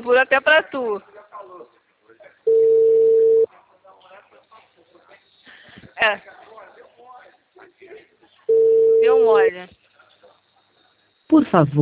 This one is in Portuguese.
furo até pra tu. É. Deu mole. Por favor.